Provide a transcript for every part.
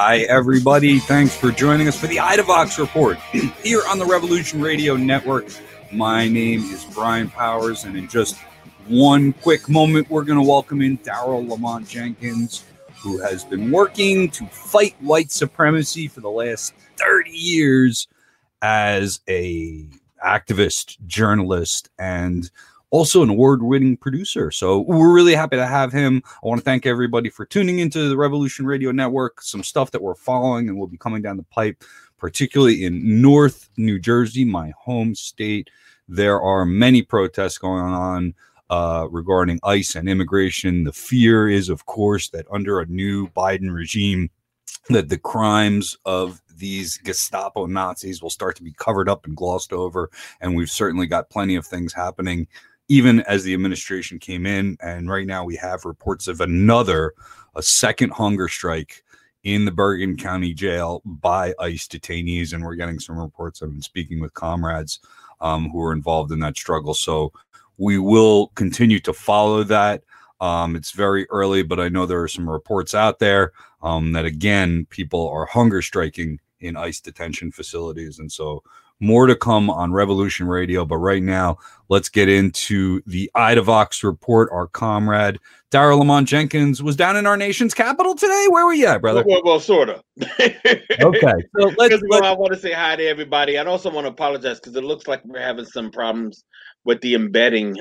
Hi, everybody. Thanks for joining us for the IDAVOX Report here on the Revolution Radio Network. My name is Brian Powers, and in just one quick moment, we're going to welcome in Darrell Lamont Jenkins, who has been working to fight white supremacy for the last 30 years as a activist, journalist, and also an award-winning producer. So we're really happy to have him. I want to thank everybody for tuning into the Revolution Radio Network. Some stuff that we're following and will be coming down the pipe, particularly in North New Jersey, my home state. There are many protests going on regarding ICE and immigration. The fear is, of course, that under a new Biden regime, that the crimes of these Gestapo Nazis will start to be covered up and glossed over. And we've certainly got plenty of things happening even as the administration came in. And right now we have reports of a second hunger strike in the Bergen County Jail by ICE detainees. And we're getting some reports. I've been speaking with comrades who are involved in that struggle. So we will continue to follow that. It's very early, but I know there are some reports out there that, again, people are hunger striking in ICE detention facilities. And so more to come on Revolution Radio. But right now, let's get into the IDAVOX Report. Our comrade, Darrell Lamont Jenkins, was down in our nation's capital today. Where were you at, brother? Well, sort of. Okay. So I want to say hi to everybody. I also want to apologize because it looks like we're having some problems with the embedding.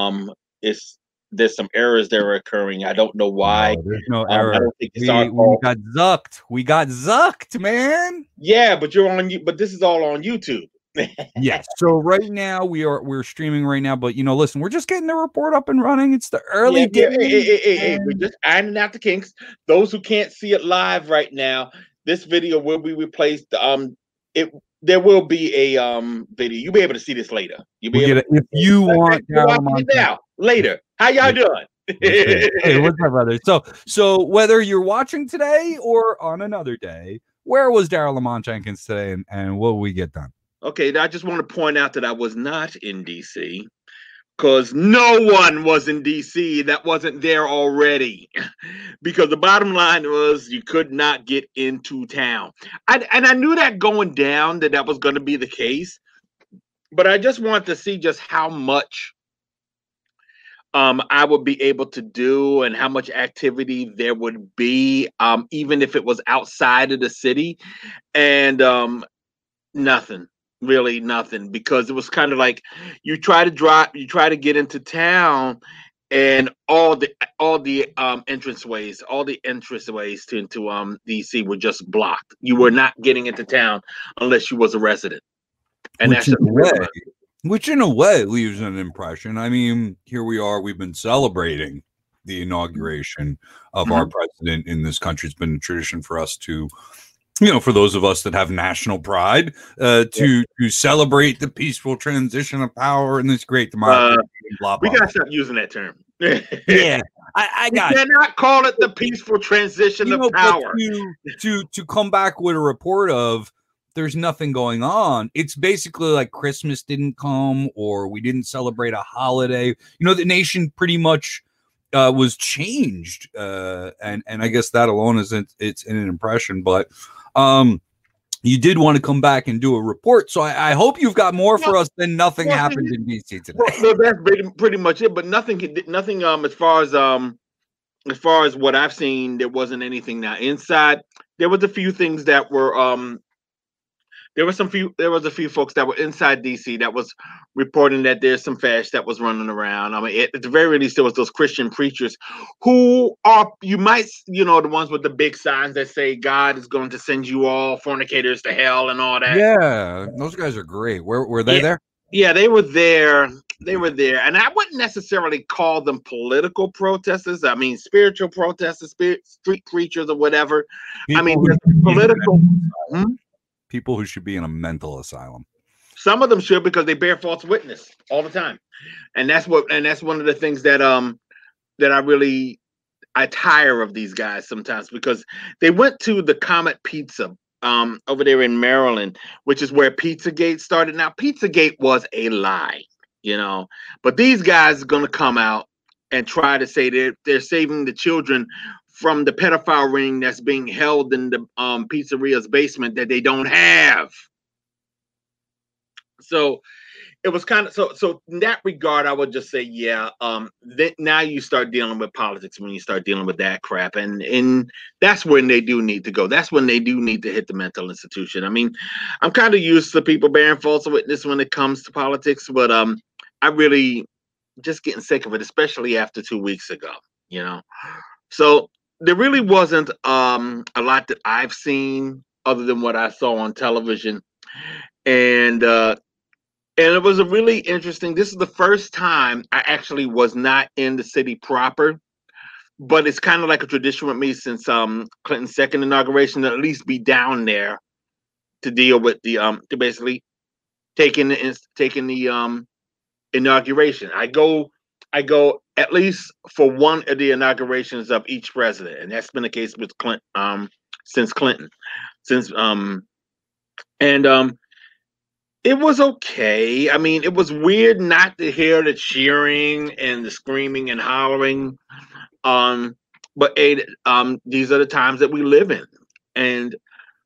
There's some errors that are occurring. I don't know why. No, there's no error. I don't think it's we got zucked. We got zucked, man. Yeah, but but this is all on YouTube. Yes. So right now we're streaming right now, but listen, we're just getting the report up and running. It's the early days. We're just ironing out the kinks. Those who can't see it live right now, this video will be replaced. There will be a video. You'll be able to see this later. You'll be able if you want it now. Later. How y'all doing? Hey, what's up, brother? So whether you're watching today or on another day, where was Darrell Lamont Jenkins today, and what will we get done? Okay, I just want to point out that I was not in D.C. because no one was in D.C. that wasn't there already. Because the bottom line was you could not get into town. And I knew that going down that was going to be the case. But I just wanted to see just how much I would be able to do and how much activity there would be, even if it was outside of the city. And nothing. Really nothing, because it was kind of like you try to get into town, and all the entranceways into DC were just blocked. You were not getting into town unless you was a resident, and which in a way leaves an impression. I mean, here we are. We've been celebrating the inauguration of our president in this country. It's been a tradition for us to, for those of us that have national pride, to celebrate the peaceful transition of power in this great democracy. Blah, blah, we gotta stop using that term. Yeah, I got it. Cannot call it the peaceful transition of power. To come back with a report of there's nothing going on. It's basically like Christmas didn't come, or we didn't celebrate a holiday. The nation pretty much was changed, and I guess that alone it's an impression, but. You did want to come back and do a report, so I hope you've got more for us than nothing happened in DC today. Well, that's pretty much it. But nothing. As far as what I've seen, there wasn't anything. Now inside, there was a few things that were There was a few folks that were inside DC that was reporting that there's some fash that was running around. I mean, at the very least, there was those Christian preachers who are, the ones with the big signs that say God is going to send you all fornicators to hell and all that. Yeah, those guys are great. Were they there? Yeah, they were there. They were there. And I wouldn't necessarily call them political protesters. I mean, spiritual protesters, street preachers or whatever. Political. People who should be in a mental asylum. Some of them should, because they bear false witness all the time, and that's one of the things that I tire of these guys sometimes, because they went to the Comet Pizza over there in Maryland, which is where Pizzagate started. Now, Pizzagate was a lie, but these guys are going to come out and try to say they're saving the children from the pedophile ring that's being held in the pizzeria's basement that they don't have. So it was kind of so in that regard, I would just say, yeah, now you start dealing with politics when you start dealing with that crap, and that's when they do need to go. That's when they do need to hit the mental institution. I mean, I'm kind of used to people bearing false witness when it comes to politics, but I really just getting sick of it, especially after 2 weeks ago, you know. So there really wasn't a lot that I've seen other than what I saw on television, and it was a really interesting. This is the first time I actually was not in the city proper, but it's kind of like a tradition with me since Clinton's second inauguration to at least be down there to deal with the to basically taking the inauguration. I go at least for one of the inaugurations of each president, and that's been the case with Clinton since Clinton, since and it was okay. I mean, it was weird not to hear the cheering and the screaming and hollering. But these are the times that we live in. And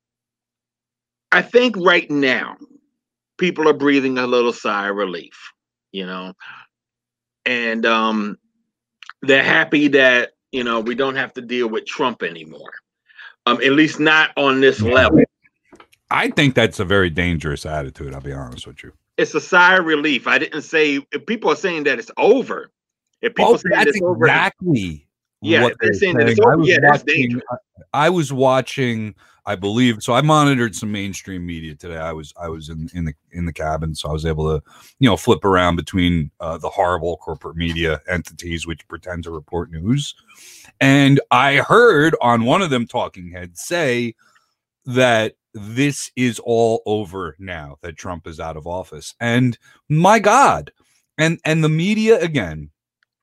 I think right now, people are breathing a little sigh of relief, you know, and they're happy that, you know, we don't have to deal with Trump anymore, at least not on this level. I think that's a very dangerous attitude. I'll be honest with you. It's a sigh of relief. I didn't say if people are saying that it's over. If people say that's it's over, exactly what they're saying that it's over. That's dangerous. I was watching, I believe, so I monitored some mainstream media today. I was in the cabin, so I was able to, you know, flip around between the horrible corporate media entities which pretend to report news, and I heard on one of them talking heads say that this is all over now that Trump is out of office. And my God, and the media again,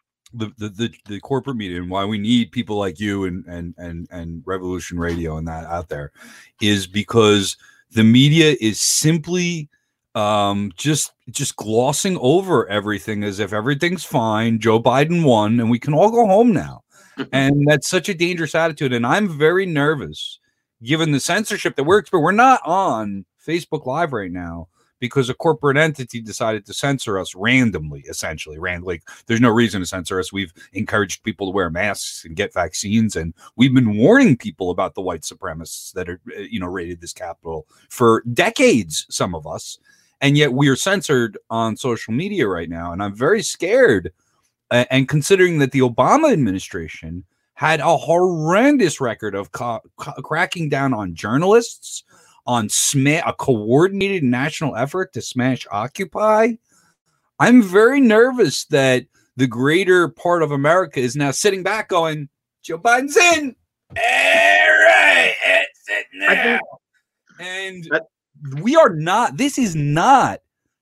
the corporate media, and why we need people like you and Revolution Radio and that out there is because the media is simply just glossing over everything as if everything's fine. Joe Biden won and we can all go home now. And that's such a dangerous attitude. And I'm very nervous given the censorship that works, but we're not on Facebook Live right now because a corporate entity decided to censor us randomly, essentially. Like, there's no reason to censor us. We've encouraged people to wear masks and get vaccines, and we've been warning people about the white supremacists that are, you know, raided this Capitol for decades, some of us, and yet we are censored on social media right now, and I'm very scared. And considering that the Obama administration had a horrendous record of cracking down on journalists, on a coordinated national effort to smash Occupy. I'm very nervous that the greater part of America is now sitting back going, Joe Biden's in. All right, it's in now. And we are not, this is not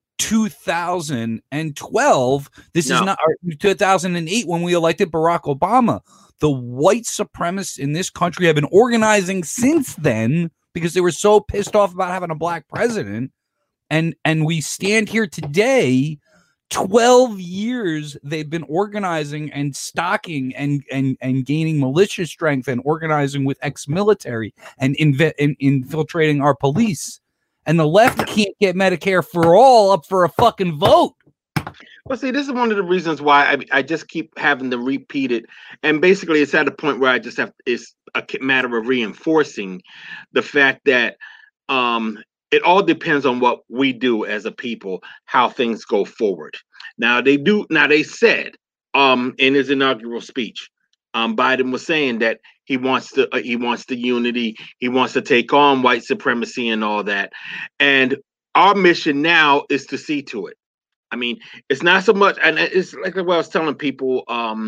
2012. This is not 2008 when we elected Barack Obama. The white supremacists in this country have been organizing since then because they were so pissed off about having a black president. And we stand here today, 12 years they've been organizing and stocking and gaining militia strength and organizing with ex-military and infiltrating our police. And the left can't get Medicare for all up for a fucking vote. Well, see, this is one of the reasons why I just keep having to repeat it. And basically, it's at a point where I just have, it's a matter of reinforcing the fact that it all depends on what we do as a people, how things go forward. Now, they said in his inaugural speech, Biden was saying that he wants the unity, he wants to take on white supremacy and all that. And our mission now is to see to it. I mean, it's not so much, and it's like what I was telling people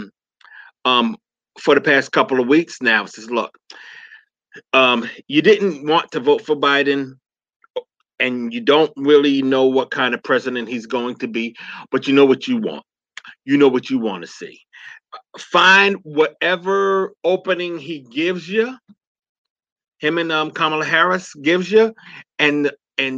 for the past couple of weeks now. It says, look, you didn't want to vote for Biden, and you don't really know what kind of president he's going to be, but you know what you want. You know what you want to see. Find whatever opening he gives you, him and Kamala Harris gives you, and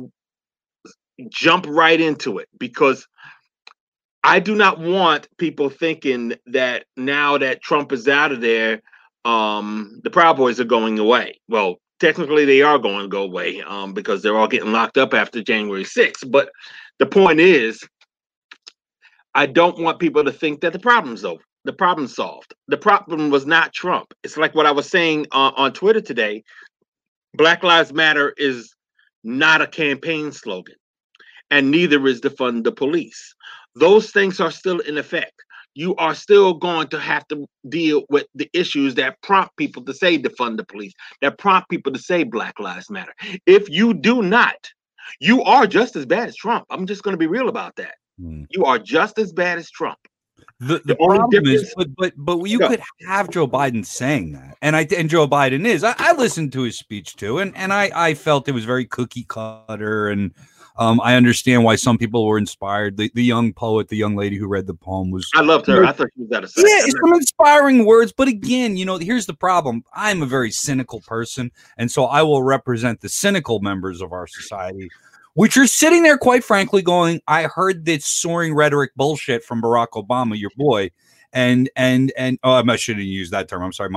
jump right into it, because I do not want people thinking that now that Trump is out of there, the Proud Boys are going away. Well, technically they are going to go away because they're all getting locked up after January 6th. But the point is, I don't want people to think that the problem's over. The problem's solved. The problem was not Trump. It's like what I was saying on Twitter today. Black Lives Matter is not a campaign slogan, and neither is defund the police. Those things are still in effect. You are still going to have to deal with the issues that prompt people to say defund the police, that prompt people to say Black Lives Matter. If you do not, you are just as bad as Trump. I'm just going to be real about that. You are just as bad as Trump. The problem is, but you could have Joe Biden saying that, and Joe Biden is. I listened to his speech too, and I felt it was very cookie cutter, and I understand why some people were inspired. The young poet, the young lady who read the poem was. I loved her. I thought she was out of sight. Yeah, it's some inspiring words, but again, here's the problem. I'm a very cynical person, and so I will represent the cynical members of our society, which are sitting there, quite frankly, going, I heard this soaring rhetoric bullshit from Barack Obama, your boy, and I shouldn't use that term. I'm sorry,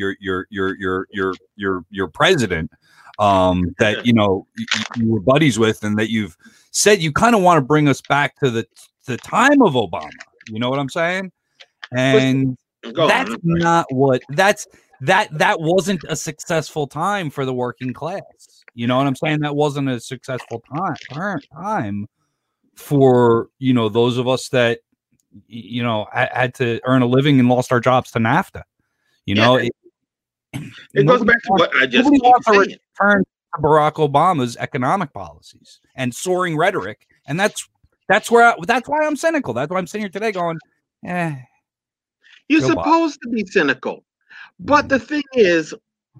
your president, that you were buddies with, and that you've said you kind of want to bring us back to the time of Obama. You know what I'm saying? And that's not what that wasn't a successful time for the working class. You know what I'm saying? That wasn't a successful time for, those of us that, had to earn a living and lost our jobs to NAFTA. It goes back to what I just keep saying. Return to Barack Obama's economic policies and soaring rhetoric. And that's why I'm cynical. That's why I'm sitting here today going, you're supposed to be cynical. But the thing is,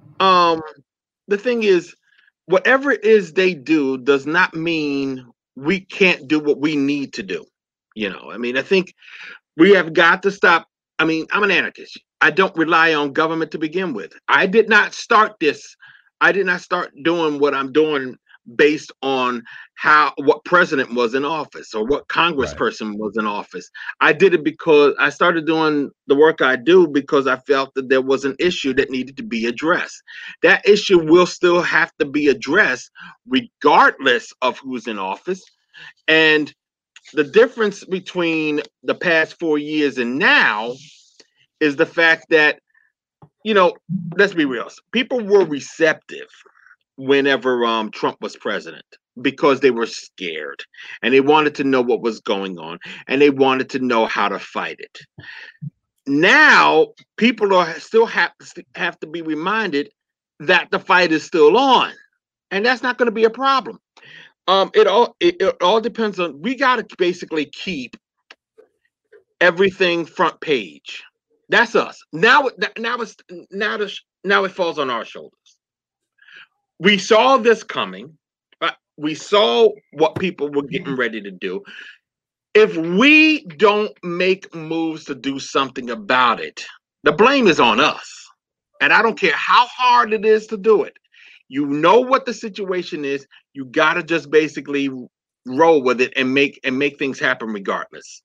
whatever it is they do does not mean we can't do what we need to do. I think we have got to stop. I'm an anarchist. I don't rely on government to begin with. I did not start this. I did not start doing what I'm doing based on what president was in office or what congressperson was in office. I did it because I started doing the work I do because I felt that there was an issue that needed to be addressed. That issue will still have to be addressed regardless of who's in office. And the difference between the past 4 years and now is the fact that, let's be real. People were receptive whenever Trump was president because they were scared and they wanted to know what was going on and they wanted to know how to fight it. Now people still have to be reminded that the fight is still on, and that's not going to be a problem. It all depends on, we got to basically keep everything front page. That's us. Now it falls on our shoulders. We saw this coming. We saw what people were getting ready to do. If we don't make moves to do something about it, the blame is on us. And I don't care how hard it is to do it. You know what the situation is. You got to just basically roll with it and make things happen regardless.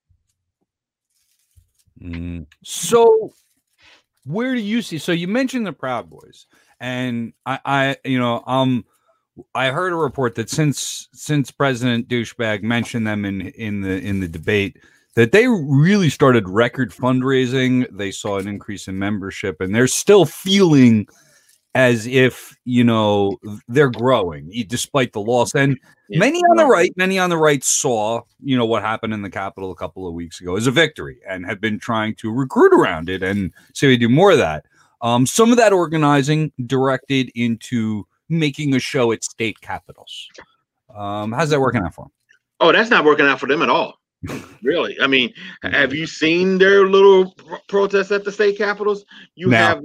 So where do you see? So you mentioned the Proud Boys. And I heard a report that since President Douchebag mentioned them in the debate, that they really started record fundraising. They saw an increase in membership, and they're still feeling as if they're growing despite the loss. And many on the right saw what happened in the Capitol a couple of weeks ago as a victory, and have been trying to recruit around it and say we do more of that. Some of that organizing directed into making a show at state capitals. How's that working out for them? Oh, that's not working out for them at all. Really? Have you seen their little protests at the state capitals? Have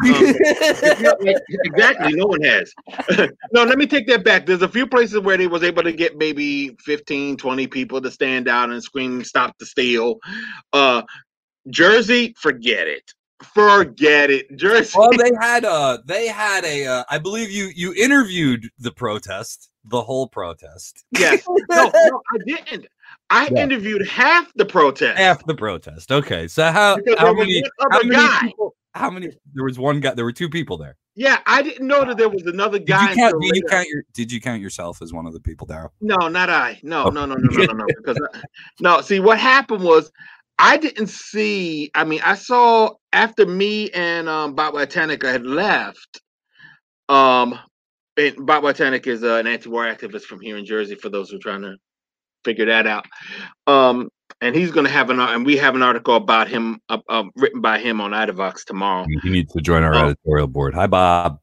exactly. No one has. No, let me take that back. There's a few places where they was able to get maybe 15, 20 people to stand out and scream, "Stop the steal." Jersey, forget it. Jersey. Well, they had a I believe you interviewed the whole protest. Yes. No, I didn't. I interviewed half the protest. Okay. So how many people How many? There was one guy. There were two people there. Yeah, I didn't know that there was another guy. Did you count yourself as one of the people, Daryl? No, not I. No. Because no. See, what happened was I didn't see. I mean, I saw after me and Bob Titanic had left. And Bob Titanic is an anti-war activist from here in Jersey. For those who are trying to figure that out. And he's going to have and we have an article about him, written by him on IDAVOX tomorrow. He needs to join our editorial board. Hi, Bob.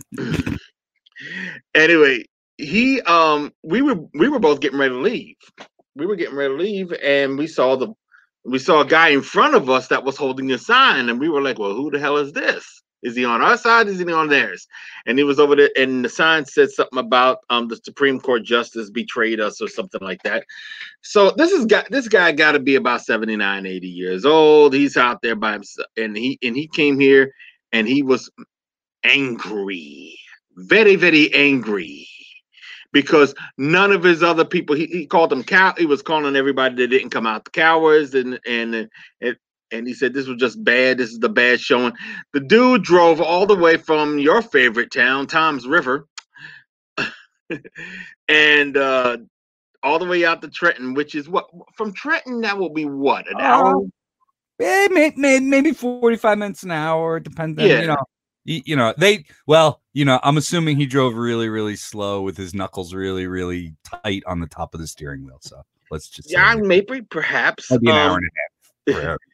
Anyway, we were both getting ready to leave. We were getting ready to leave, and we saw a guy in front of us that was holding a sign, and we were like, "Well, who the hell is this? Is he on our side? Is he on theirs?" And he was over there, and the sign said something about the Supreme Court justice betrayed us or something like that. So this guy got to be about 79, 80 years old. He's out there by himself, and he came here, and he was angry, very, very angry, because none of his other people, he called them he was calling everybody that didn't come out the cowards, and he said this was just bad. This is the bad showing. The dude drove all the way from your favorite town, Toms River, and all the way out to Trenton, which is what from Trenton that will be what, an hour? Maybe 45 minutes an hour, depending. Yeah. I'm assuming he drove really, really slow with his knuckles really, really tight on the top of the steering wheel. So let's just maybe perhaps maybe an hour and a half.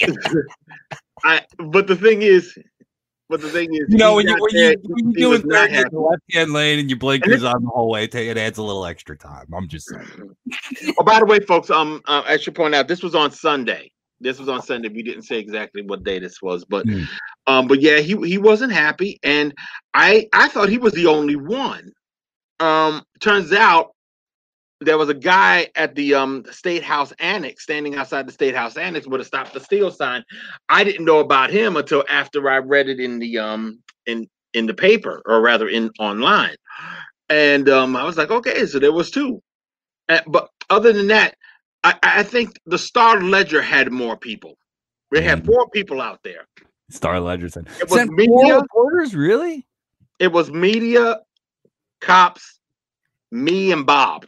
But the thing is, when you're doing the left-hand lane and your blinkers on the whole way, it adds a little extra time. I'm just saying. Oh, by the way, folks, I should point out this was on Sunday. We didn't say exactly what day this was, but yeah, he wasn't happy, and I thought he was the only one. Turns out there was a guy at the State House Annex standing outside the State House Annex with a "Stop the Steal" sign. I didn't know about him until after I read it in the in the paper, or rather in online, and I was like, okay, so there was two. But other than that, I think the Star Ledger had more people. They had 4 people out there. Star Ledger said it was media reporters, really? It was media, cops, me, and Bob.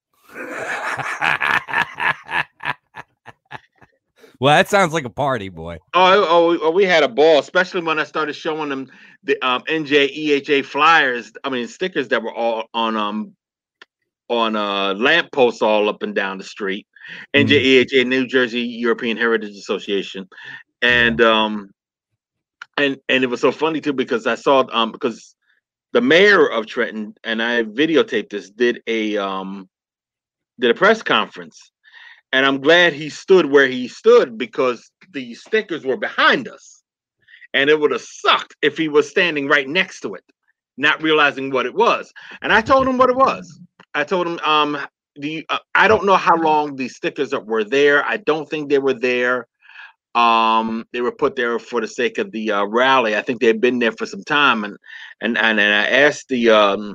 Well, that sounds like a party, boy. Oh, we had a ball, especially when I started showing them the NJEHA flyers. I mean, stickers that were all on lampposts all up and down the street. NJEHA, New Jersey European Heritage Association, and it was so funny too because I saw because the mayor of Trenton, and I videotaped this, did a press conference, and I'm glad he stood where he stood because the stickers were behind us, and it would have sucked if he was standing right next to it, not realizing what it was. And I told him what it was. I told him, I don't know how long these stickers were there. I don't think they were there. They were put there for the sake of the rally. I think they had been there for some time, and I asked the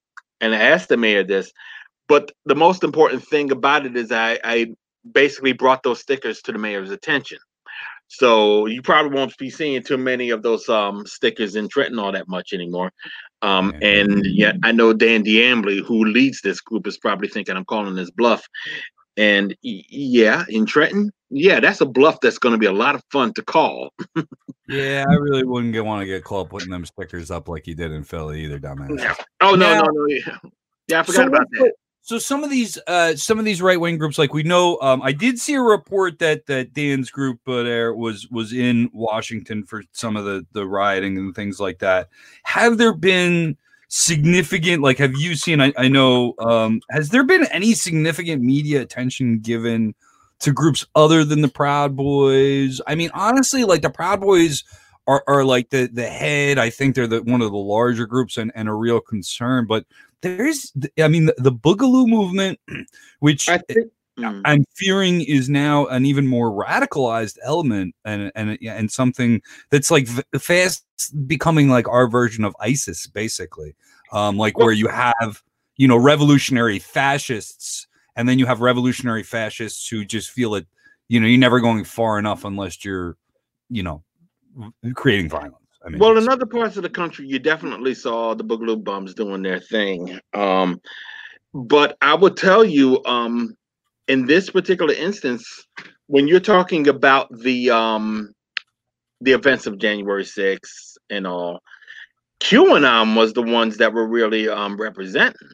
mayor this. But the most important thing about it is I basically brought those stickers to the mayor's attention. So you probably won't be seeing too many of those stickers in Trenton all that much anymore. And yeah, I know Dan D'Ambly, who leads this group, is probably thinking I'm calling this bluff. And yeah, in Trenton, yeah, that's a bluff that's going to be a lot of fun to call. Yeah, I really wouldn't want to get caught putting them stickers up like you did in Philly either, dumbass. Yeah. Oh, no. Yeah, I forgot about that. So some of these right-wing groups, like we know, I did see a report that Dan's group there was in Washington for some of the rioting and things like that. Have there been significant, like, have you seen, I know, has there been any significant media attention given to groups other than the Proud Boys? I mean, honestly, like the Proud Boys are like the head. I think they're one of the larger groups and a real concern, but the Boogaloo movement, which I'm fearing is now an even more radicalized element and something that's like fast becoming like our version of ISIS, basically. Where you have, revolutionary fascists, and then you have revolutionary fascists who just feel that, you're never going far enough unless you're, creating violence. I mean, well, in other parts of the country, you definitely saw the Boogaloo Bums doing their thing. But I would tell you, in this particular instance, when you're talking about the events of January 6th and all, QAnon was the ones that were really representing.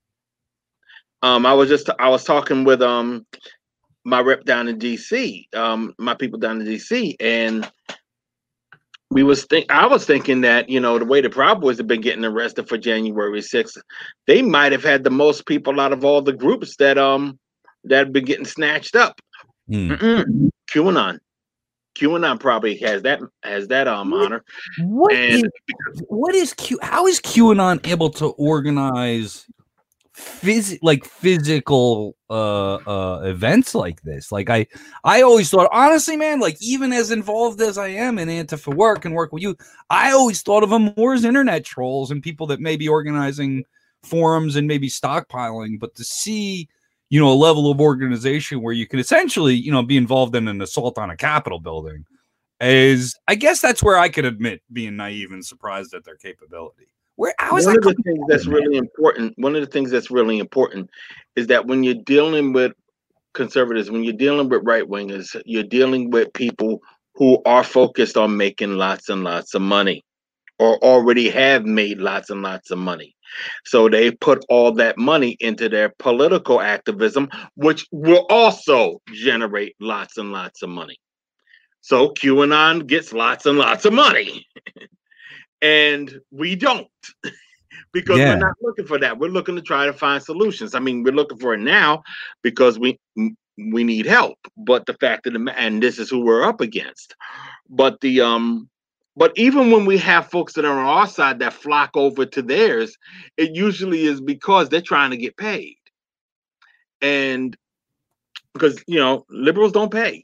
I was talking with my rep down in DC, my people down in DC, and I was thinking that, you know, the way the Proud Boys have been getting arrested for January 6th, they might have had the most people out of all the groups that have been getting snatched up. QAnon probably has that honor. How is QAnon able to organize physical events like this? Like I always thought, honestly, man, like even as involved as I am in Antifa work and work with you, I always thought of them more as internet trolls and people that may be organizing forums and maybe stockpiling. But to see, you know, a level of organization where you can essentially, you know, be involved in an assault on a Capitol building I guess that's where I could admit being naive and surprised at their capability. One of the things that's really important is that when you're dealing with conservatives, when you're dealing with right wingers, you're dealing with people who are focused on making lots and lots of money, or already have made lots and lots of money. So they put all that money into their political activism, which will also generate lots and lots of money. So QAnon gets lots and lots of money. And we don't, because we're not looking for that. We're looking to try to find solutions. I mean, we're looking for it now because we need help. But the fact of and this is who we're up against. But but even when we have folks that are on our side that flock over to theirs, it usually is because they're trying to get paid. And because, you know, liberals don't pay.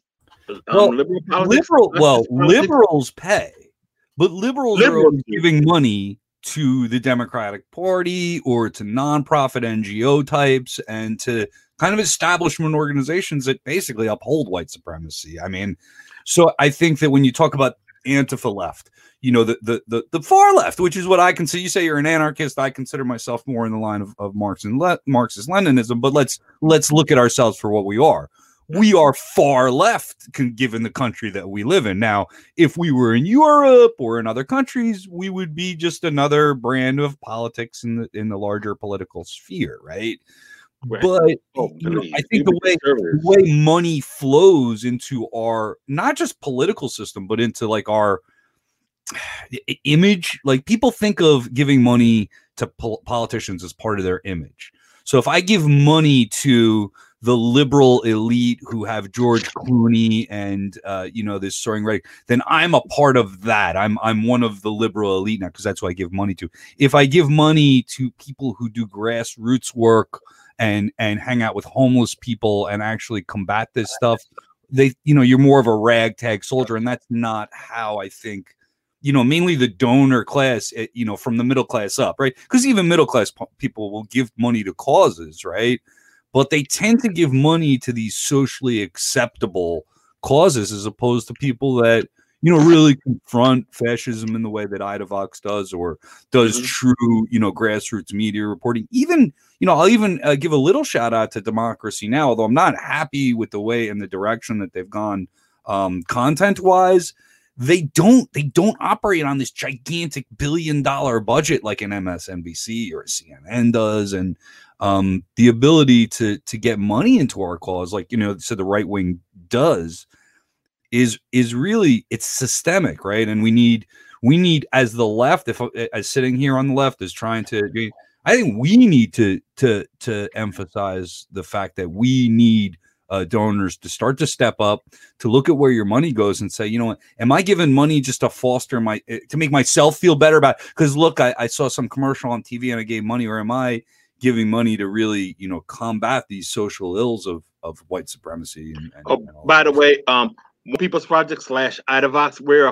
Liberals pay. But liberals are giving money to the Democratic Party or to nonprofit NGO types and to kind of establishment organizations that basically uphold white supremacy. I mean, so I think that when you talk about Antifa left, you know, the far left, which is what I consider, you say you're an anarchist. I consider myself more in the line of Marxist Leninism, but let's look at ourselves for what we are. We are far left, given the country that we live in. Now, if we were in Europe or in other countries, we would be just another brand of politics in the larger political sphere, right? But I think the way money flows into our not just political system, but into like our image, like people think of giving money to politicians as part of their image. So if I give money to the liberal elite who have George Clooney and you know, this soaring rate, then I'm a part of that. I'm one of the liberal elite now because that's who I give money to. If I give money to people who do grassroots work and hang out with homeless people and actually combat this stuff, you're more of a ragtag soldier, and that's not how I think. You know, mainly the donor class, you know, from the middle class up, right? Because even middle class people will give money to causes, right? But they tend to give money to these socially acceptable causes as opposed to people that, you know, really confront fascism in the way that IDAVOX does or does true, you know, grassroots media reporting. Even, you know, I'll even give a little shout out to Democracy Now!, although I'm not happy with the way and the direction that they've gone content-wise. They don't operate on this gigantic $1 billion budget like an MSNBC or a CNN does, and the ability to get money into our cause, like, you know, so the right wing does, is really, it's systemic, right? And we need as the left, as sitting here on the left is trying to, I think we need to emphasize the fact that we need donors to start to step up, to look at where your money goes and say, you know what, am I giving money just to foster to make myself feel better about it? Because look, I saw some commercial on TV and I gave money, or am I giving money to really, you know, combat these social ills of white supremacy? By the way, People's Project /IDAVOX, we're a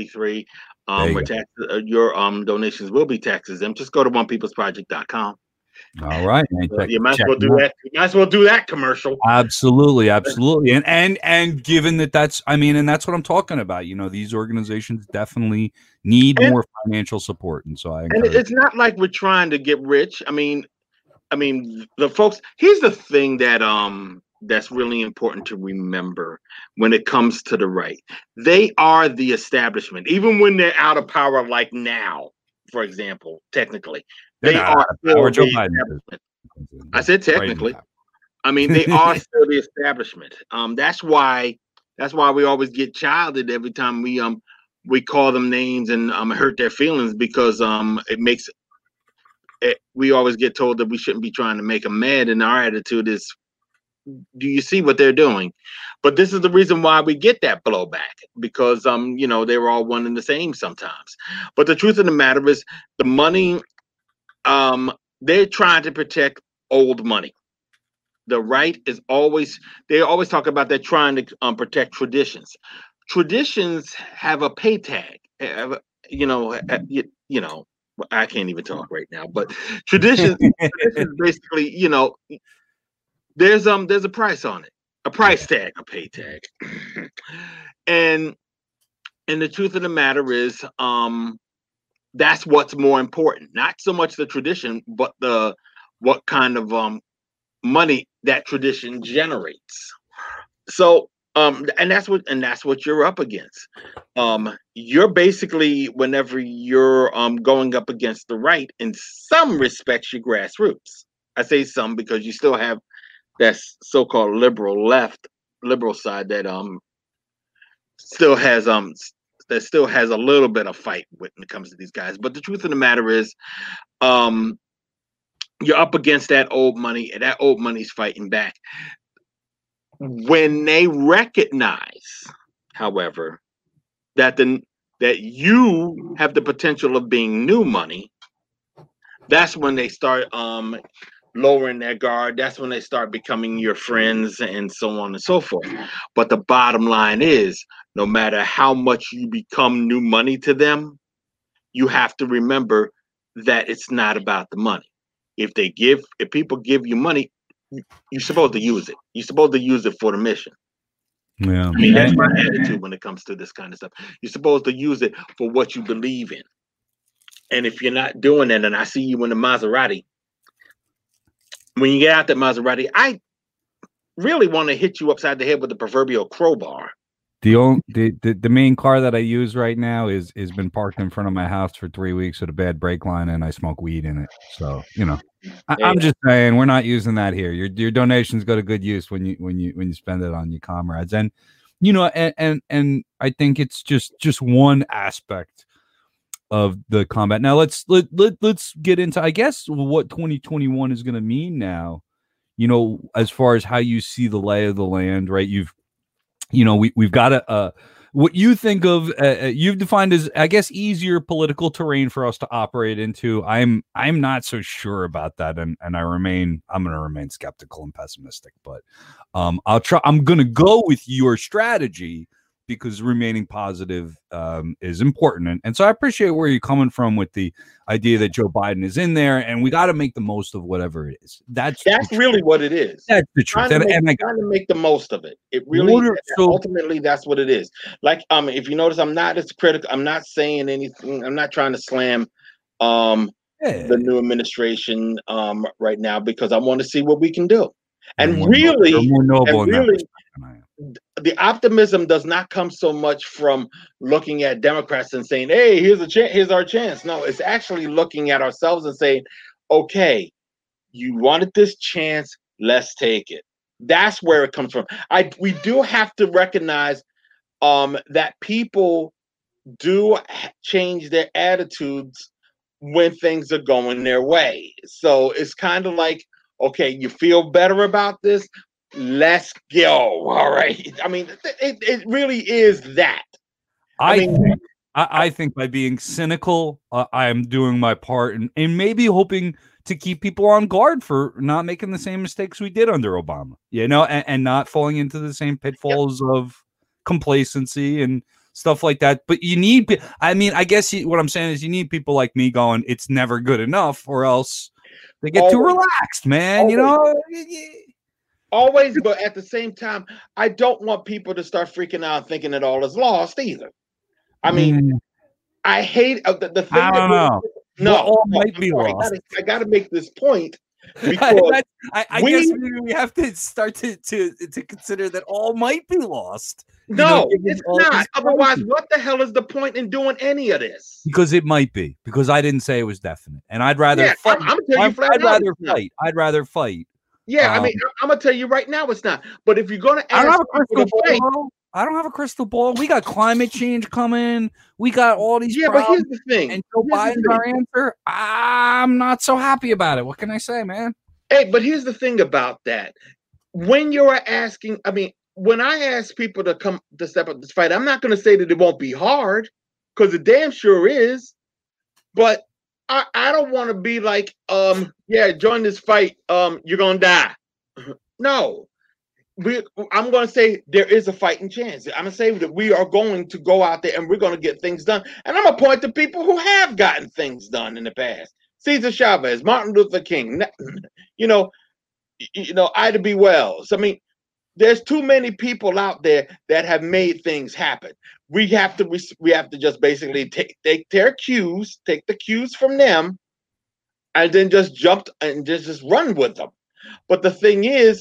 501c3. Where your donations will be tax exempt. Just go to onepeoplesproject.com. All right, man. You might as well do that. You might as well do that commercial. Absolutely, and given that's, I mean, and that's what I'm talking about. These organizations definitely need more financial support, and so it's not like we're trying to get rich. I mean, the folks. Here's the thing that's really important to remember when it comes to the right. They are the establishment, even when they're out of power, like now, for example. Technically, they are still the establishment. I said technically. I mean, they are still the establishment. That's why we always get chided every time we call them names and hurt their feelings, because it makes it, we always get told that we shouldn't be trying to make them mad, and our attitude is, do you see what they're doing? But this is the reason why we get that blowback, because they were all one and the same sometimes. But the truth of the matter is, the money, they're trying to protect old money. The right is they always talk about they're trying to protect traditions. Traditions have a pay tag. I can't even talk right now, but traditions basically, there's a price on it, a price tag, a pay tag. and the truth of the matter is, that's what's more important. Not so much the tradition, but what kind of money that tradition generates. So and that's what you're up against. You're basically, whenever you're going up against the right, in some respects you're grassroots. I say some because you still have that so-called liberal side that still has a little bit of fight when it comes to these guys. But the truth of the matter is, you're up against that old money, and that old money's fighting back. When they recognize, however, that you have the potential of being new money, that's when they start lowering their guard. That's when they start becoming your friends, and so on and so forth. But the bottom line is, no matter how much you become new money to them, you have to remember that it's not about the money. If people give you money, you're supposed to use it. You're supposed to use it for the mission. Yeah. I mean, that's my attitude when it comes to this kind of stuff. You're supposed to use it for what you believe in. And if you're not doing that, and I see you in the Maserati, when you get out that Maserati, I really want to hit you upside the head with the proverbial crowbar. The main car that I use right now is been parked in front of my house for 3 weeks with a bad brake line, and I smoke weed in it. So I'm just saying, we're not using that here. Your donations go to good use when you spend it on your comrades, and and I think it's just one aspect of the combat. Now let's get into, I guess, what 2021 is going to mean now. As far as how you see the lay of the land, right? We've got what you think of, you've defined as, I guess, easier political terrain for us to operate into. I'm not so sure about that, and I'm going to remain skeptical and pessimistic, but I'm going to go with your strategy, because remaining positive is important. And so I appreciate where you're coming from with the idea that Joe Biden is in there, and we got to make the most of whatever it is. That's really what it is. That's the truth. Trying to make the most of it. It really, ultimately, that's what it is. Like, if you notice, I'm not as critical. I'm not saying anything. I'm not trying to slam the new administration right now, because I want to see what we can do. And really, the optimism does not come so much from looking at Democrats and saying, "Hey, here's our chance." No, it's actually looking at ourselves and saying, "Okay, you wanted this chance, let's take it." That's where it comes from. We do have to recognize that people do change their attitudes when things are going their way. So it's kind of like, okay, you feel better about this? Let's go. All right. I mean, it really is that. I think by being cynical, I am doing my part, and maybe hoping to keep people on guard for not making the same mistakes we did under Obama, and not falling into the same pitfalls of complacency and stuff like that. But you need, I guess what I'm saying is, you need people like me going, it's never good enough, or else They get too relaxed, man. You know. Always, but at the same time, I don't want people to start freaking out thinking that all is lost either. I mean, I hate the thing. I don't know. No, might be lost. I got to make this point because I guess we have to start to consider that all might be lost. No, it's not. Otherwise, what the hell is the point in doing any of this? Because it might be. Because I didn't say it was definite, and I'd rather fight. I'd rather fight. Yeah, I mean, I'm gonna tell you right now, it's not. But if you're gonna ask, I don't have a crystal ball. We got climate change coming. We got all these. Yeah, problems, but here's the thing. And Joe Biden's our answer. I'm not so happy about it. What can I say, man? Hey, but here's the thing about that. When you're asking, I mean, when I ask people to come to step up this fight, I'm not going to say that it won't be hard, because it damn sure is. But I don't want to be like, yeah, join this fight. You're gonna die. No. I'm going to say there is a fighting chance. I'm going to say that we are going to go out there and we're going to get things done. And I'm going to point to people who have gotten things done in the past. Cesar Chavez, Martin Luther King, Ida B. Wells. I mean, there's too many people out there that have made things happen. We have to just basically take their cues, take the cues from them, and then just jump and just run with them. But the thing is,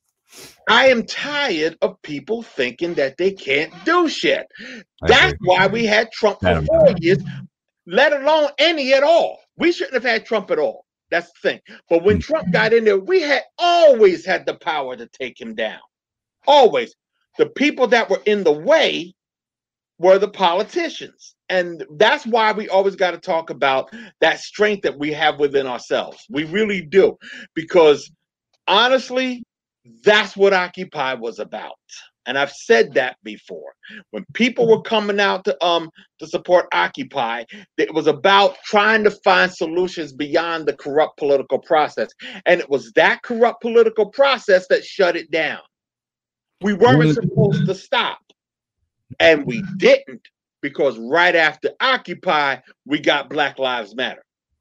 I am tired of people thinking that they can't do shit. That's why we had Trump for 4 years, let alone any at all. We shouldn't have had Trump at all. That's the thing. But when Trump got in there, we had always had the power to take him down. Always. The people that were in the way were the politicians. And that's why we always got to talk about that strength that we have within ourselves. We really do. Because honestly, that's what Occupy was about. And I've said that before. When people were coming out to support Occupy, it was about trying to find solutions beyond the corrupt political process. And it was that corrupt political process that shut it down. We weren't supposed to stop. And we didn't, because right after Occupy, we got Black Lives Matter.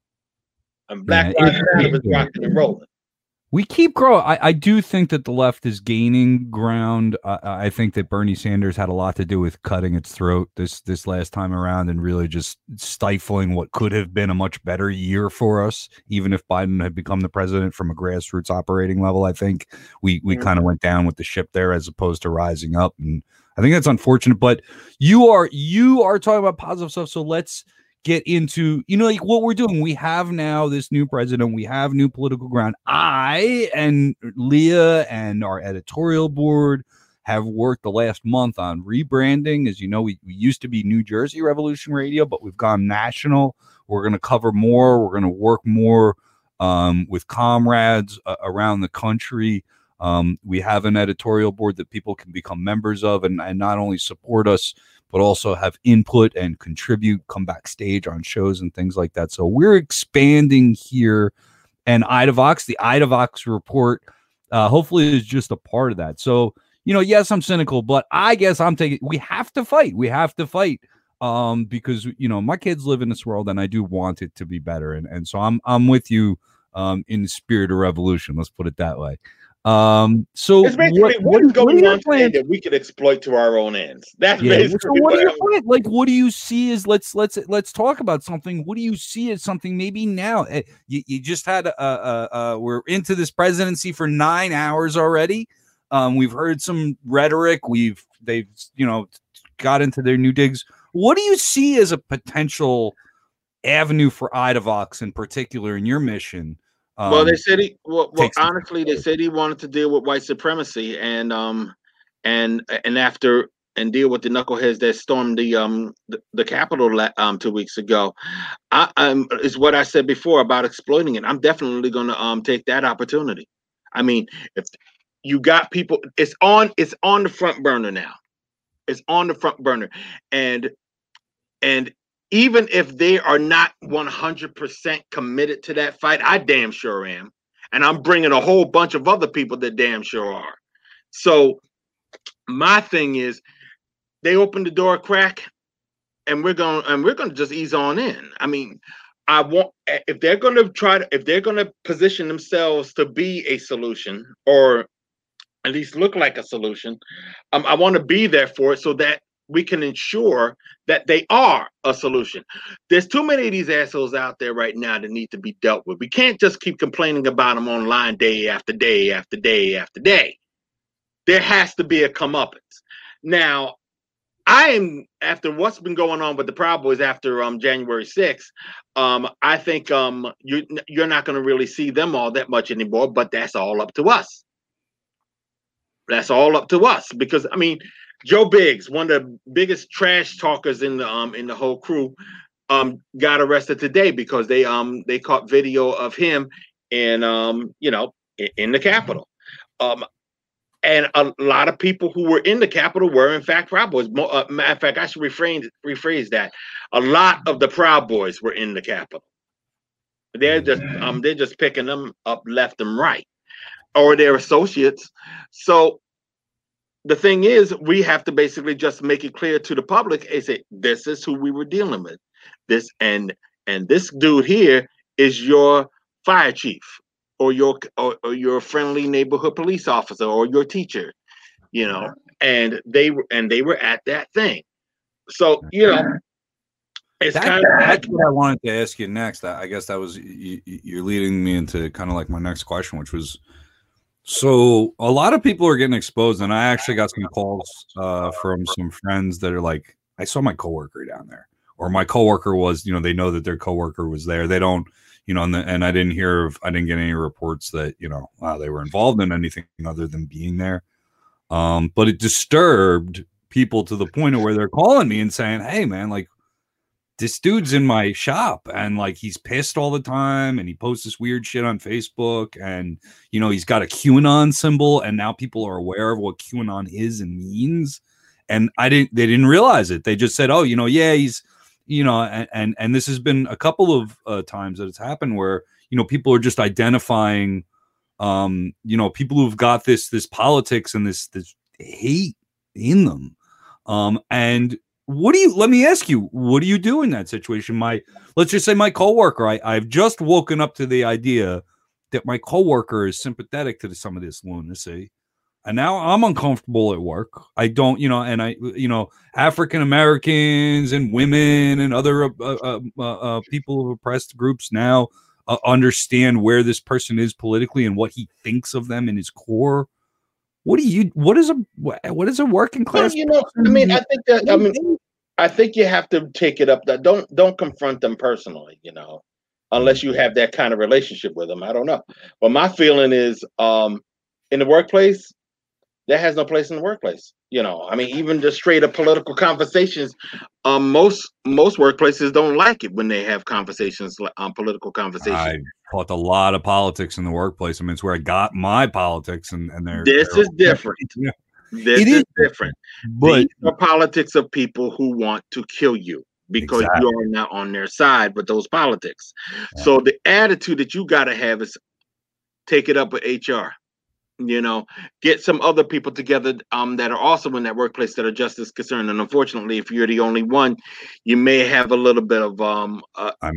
And Black Lives Matter is rocking and rolling. We keep growing. I do think that the left is gaining ground. I think that Bernie Sanders had a lot to do with cutting its throat this last time around and really just stifling what could have been a much better year for us. Even if Biden had become the president from a grassroots operating level, I think we kind of went down with the ship there as opposed to rising up. And I think that's unfortunate. But you are talking about positive stuff. So let's get into, like what we're doing. We have now this new president. We have new political ground. I and Leah and our editorial board have worked the last month on rebranding. As you know, we used to be New Jersey Revolution Radio, but we've gone national. We're going to cover more. We're going to work more with comrades around the country. We have an editorial board that people can become members of and not only support us, but also have input and contribute, come backstage on shows and things like that. So we're expanding here. And IDAVOX, the IDAVOX report, hopefully is just a part of that. So, yes, I'm cynical, but I guess we have to fight. We have to fight because, my kids live in this world and I do want it to be better. And so I'm with you in the spirit of revolution. Let's put it that way. So it's basically what is going on today that we can exploit to our own ends. That's basically so what are your plans? Like, what do you see as let's talk about something. What do you see as something maybe now? You just had we're into this presidency for 9 hours already. We've heard some rhetoric. They've got into their new digs. What do you see as a potential avenue for IDAVOX in particular in your mission? Well, they said honestly, they said he wanted to deal with white supremacy and deal with the knuckleheads that stormed the Capitol 2 weeks ago. Is what I said before about exploiting it. I'm definitely going to take that opportunity. I mean, if you got people, it's on the front burner now. It's on the front burner, and even if they are not 100% committed to that fight, I damn sure am. And I'm bringing a whole bunch of other people that damn sure are. So my thing is, they opened the door a crack, and we're going to just ease on in. I mean, I want, if they're going to if they're going to position themselves to be a solution, or at least look like a solution, I want to be there for it so that we can ensure that they are a solution. There's too many of these assholes out there right now that need to be dealt with. We can't just keep complaining about them online day after day after day after day. There has to be a comeuppance. Now, I am, after what's been going on with the Proud Boys after January 6th, I think you're not going to really see them all that much anymore, but that's all up to us. That's all up to us, because I mean, Joe Biggs, one of the biggest trash talkers in the whole crew, got arrested today because they caught video of him in in the Capitol. And a lot of people who were in the Capitol were, in fact, Proud Boys. Matter of fact, I should rephrase that. A lot of the Proud Boys were in the Capitol. They're just picking them up left and right, or their associates. So the thing is, we have to basically just make it clear to the public and say, this is who we were dealing with. This and this dude here is your fire chief, or your friendly neighborhood police officer, or your teacher, and they were at that thing. So it's kind of, that's what I wanted to ask you next. I guess that was you're leading me into kind of like my next question, which was, so a lot of people are getting exposed, and I actually got some calls from some friends that are like, I saw my coworker down there, or my coworker was, they know that their coworker was there. They don't, and I didn't get any reports that, they were involved in anything other than being there. But it disturbed people to the point of where they're calling me and saying, hey man, like, this dude's in my shop and like he's pissed all the time and he posts this weird shit on Facebook, and he's got a QAnon symbol, and now people are aware of what QAnon is and means. And they didn't realize it. They just said, oh, yeah, he's, and this has been a couple of times that it's happened where, people are just identifying, people who've got this politics and this hate in them. And let me ask you, what do you do in that situation? Let's just say my coworker, I've just woken up to the idea that my coworker is sympathetic to some of this lunacy. And now I'm uncomfortable at work. I don't, and African Americans and women and other people of oppressed groups now understand where this person is politically and what he thinks of them in his core. What is a working class? I think you have to take it up. Don't confront them personally, unless you have that kind of relationship with them. I don't know. But my feeling is, in the workplace, that has no place in the workplace. Even just straight up political conversations. Most workplaces don't like it when they have conversations, political conversations. I taught a lot of politics in the workplace. It's where I got my politics, and this is different. Yeah. This is different. But these are politics of people who want to kill you because you are not on their side with those politics. Yeah. So the attitude that you got to have is take it up with HR. Get some other people together that are also in that workplace that are just as concerned. And unfortunately, if you're the only one, you may have a little bit of I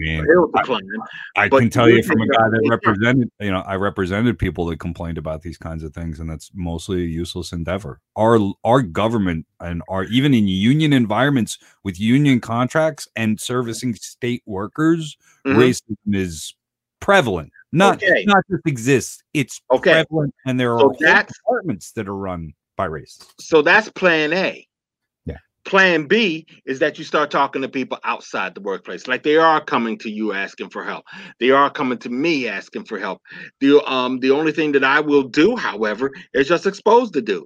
can tell you from a guy that represented, I represented people that complained about these kinds of things, and that's mostly a useless endeavor. Our government, and even in union environments with union contracts and servicing state workers, racism is prevalent. Not just exists, it's prevalent, and there are departments that are run by racists. So that's plan A. Yeah. Plan B is that you start talking to people outside the workplace. Like, they are coming to you asking for help. They are coming to me asking for help. The only thing that I will do, however, is just expose the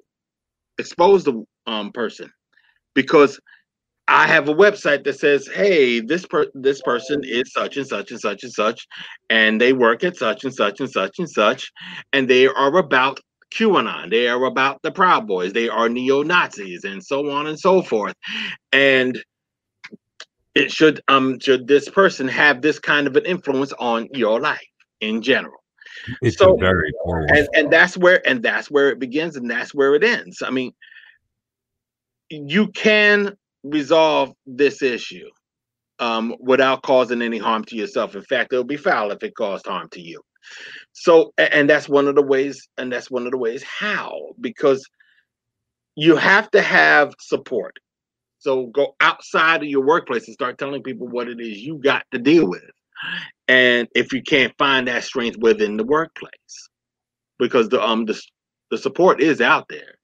person, because I have a website that says, hey, this person is such and such and such and such, and they work at such and such and such and such, and they are about QAnon. They are about the Proud Boys. They are neo-Nazis, and so on and so forth. And it should this person have this kind of an influence on your life in general. It's very important. And that's where it begins, and that's where it ends. You can resolve this issue. without causing any harm to yourself. In fact, it would be foul if it caused harm to you. So, and that's one of the ways, how, because you have to have support. So go outside of your workplace and start telling people what it is you got to deal with. And if you can't find that strength within the workplace, because the support is out there.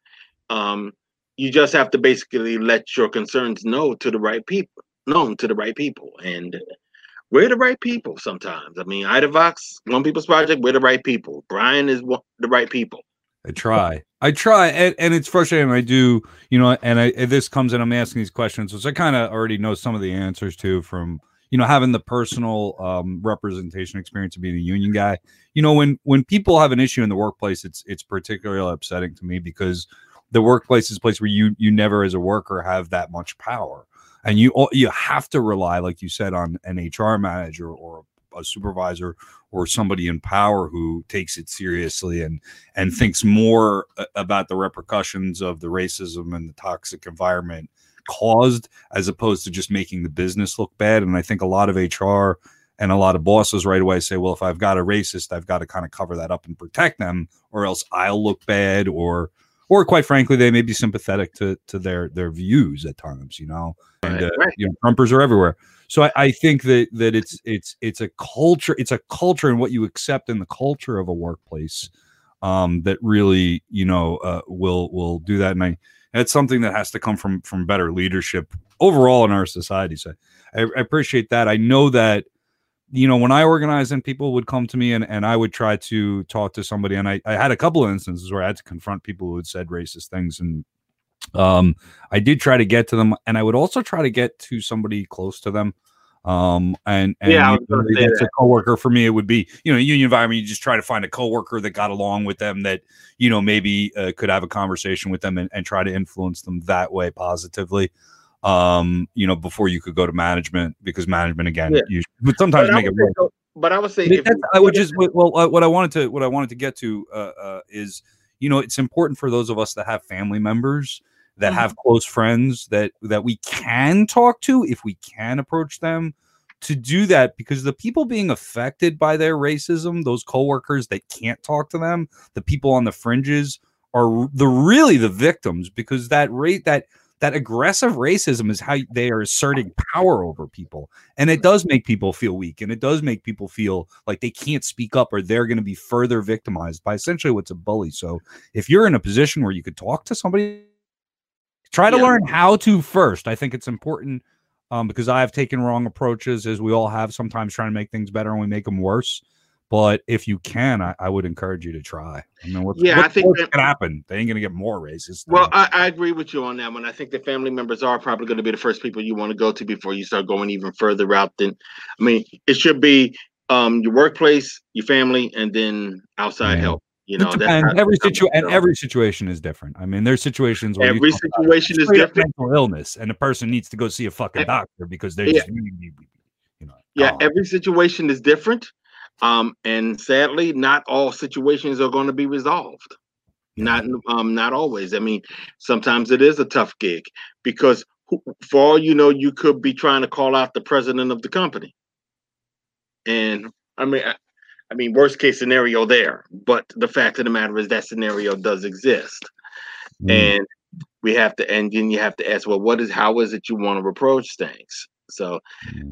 You just have to basically let your concerns known to the right people, and we're the right people sometimes. I mean, IDAVOX, One People's Project, we're the right people. Brian is the right people. I try, and it's frustrating. I do, and this comes in. I'm asking these questions, which I kind of already know some of the answers to from, having the personal representation experience of being a union guy. When people have an issue in the workplace, it's particularly upsetting to me because the workplace is a place where you never, as a worker, have that much power, and you have to rely, like you said, on an HR manager or a supervisor or somebody in power who takes it seriously and thinks more about the repercussions of the racism and the toxic environment caused, as opposed to just making the business look bad. And I think a lot of HR and a lot of bosses right away say, well, if I've got a racist, I've got to kind of cover that up and protect them, or else I'll look bad, or quite frankly, they may be sympathetic to their views at times, and Trumpers are everywhere. So I think that it's a culture. It's a culture, and what you accept in the culture of a workplace that really will do that. And it's something that has to come from better leadership overall in our society. So I appreciate that. I know that when I organized and people would come to me and I would try to talk to somebody, and I had a couple of instances where I had to confront people who had said racist things, and I did try to get to them, and I would also try to get to somebody close to them. And that's a coworker. For me, it would be, union environment. You just try to find a coworker that got along with them, that, maybe could have a conversation with them and try to influence them that way positively. Before you could go to management, because management, again, but sometimes make it work. But I would say, what I wanted to get to is, it's important for those of us that have family members, that have close friends that we can talk to, if we can approach them, to do that, because the people being affected by their racism, those coworkers that can't talk to them, the people on the fringes, are the victims, because that aggressive racism is how they are asserting power over people. And it does make people feel weak, and it does make people feel like they can't speak up, or they're going to be further victimized by essentially what's a bully. So if you're in a position where you could talk to somebody, try to learn how to first. I think it's important, because I've taken wrong approaches, as we all have, sometimes trying to make things better and we make them worse. But if you can, I would encourage you to try. I mean, I think what's going to happen? They ain't going to get more racist. Well, I agree with you on that one. I think the family members are probably going to be the first people you want to go to before you start going even further out. It should be your workplace, your family, and then outside help. Every situation is different. I mean, there's situations where every situation is different. Mental illness, and a person needs to go see a fucking doctor because they're just, every situation is different. And sadly, not all situations are going to be resolved. Not always. I mean, sometimes it is a tough gig, because for all you know, you could be trying to call out the president of the company. And I mean, worst case scenario there, but the fact of the matter is that scenario does exist. And then you have to ask, well, how is it you want to approach things? So,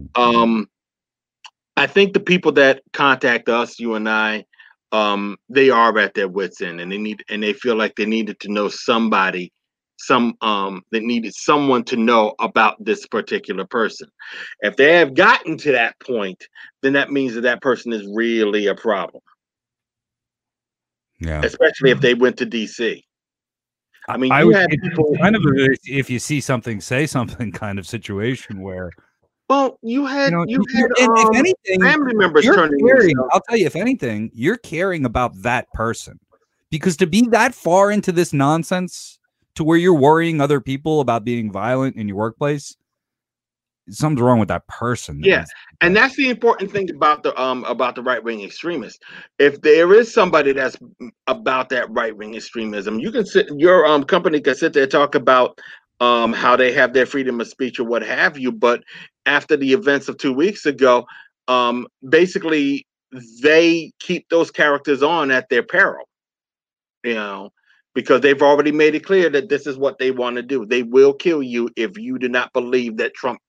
I think the people that contact us, you and I, they are at their wits' end, and they feel like they needed to know somebody, that needed someone to know about this particular person. If they have gotten to that point, then that means that person is really a problem. Yeah, especially if they went to DC. I mean, kind of if you see something, say something kind of situation where. Well, you had if anything, family members turning. I'll tell you, if anything, you're caring about that person, because to be that far into this nonsense to where you're worrying other people about being violent in your workplace, something's wrong with that person. Yeah, and that's the important thing about the right-wing extremists. If there is somebody that's about that right-wing extremism, you can your company can sit there and talk about how they have their freedom of speech or what have you. But after the events of 2 weeks ago, basically they keep those characters on at their peril, because they've already made it clear that this is what they want to do. They will kill you if you do not believe that Trump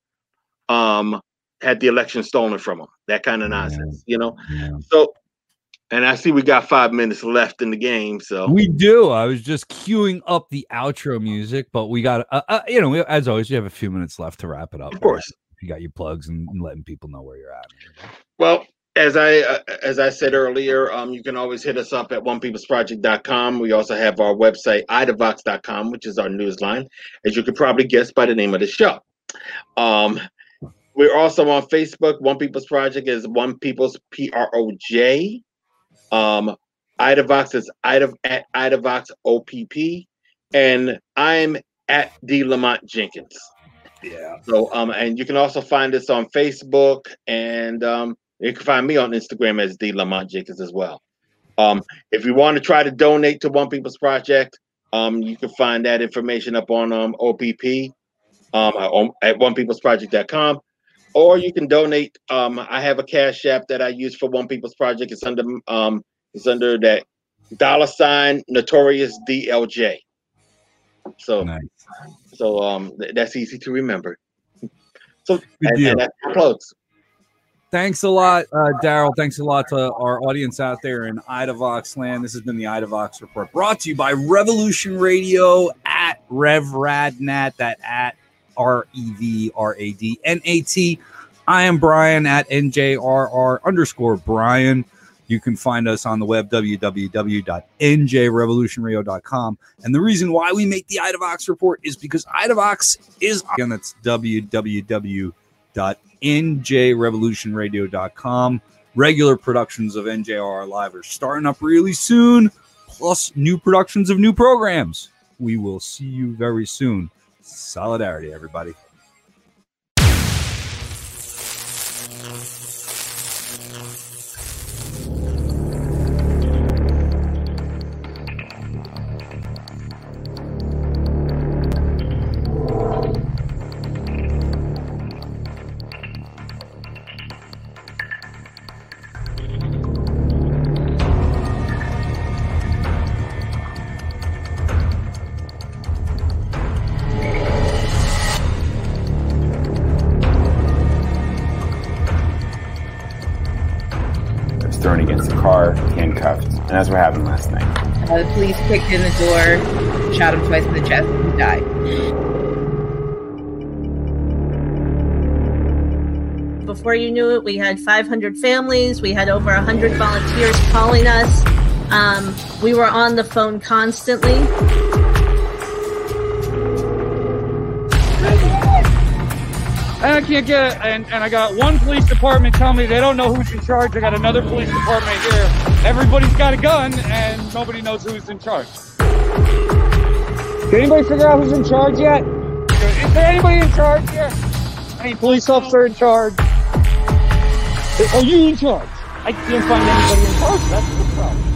had the election stolen from him. That kind of nonsense, Yeah. So, and I see we got 5 minutes left in the game. So we do. I was just queuing up the outro music, but we got, as always, you have a few minutes left to wrap it up. Of course. If you got your plugs and letting people know where you're at. Well, as I said earlier, you can always hit us up at onepeoplesproject.com. We also have our website, idavox.com, which is our news line, as you could probably guess by the name of the show. We're also on Facebook. One People's Project is One People's PROJ. Idavox is at Idavox OPP, and I'm at D Lamont Jenkins. Yeah. So and you can also find us on Facebook, and you can find me on Instagram as D Lamont Jenkins as well. If you want to try to donate to One People's Project, you can find that information up on OPP at onepeoplesproject.com. Or you can donate. I have a Cash App that I use for One People's Project. It's under that $ Notorious DLJ. So nice. So that's easy to remember. So and that's close. Thanks a lot, Daryl. Thanks a lot to our audience out there in Idavox land. This has been the Idavox Report, brought to you by Revolution Radio at RevRadNat. That at RevRadNat. I am Brian at NJRR_Brian. You can find us on the web, www.njrevolutionradio.com. And the reason why we make the Idavox Report is because Idavox is, again, that's www.njrevolutionradio.com. Regular productions of NJRR Live are starting up really soon, plus new productions of new programs. We will see you very soon. Solidarity, everybody. Thrown against the car, handcuffed, and that's what happened last night. The police kicked in the door, shot him twice in the chest, and he died. Before you knew it, we had 500 families. We had over 100 volunteers calling us. We were on the phone constantly. And I can't get, and I got one police department telling me they don't know who's in charge. I got another police department here. Everybody's got a gun, and nobody knows who's in charge. Can anybody figure out who's in charge yet? Is there anybody in charge here? Any police officer in charge? Are you in charge? I can't find anybody in charge. That's the problem.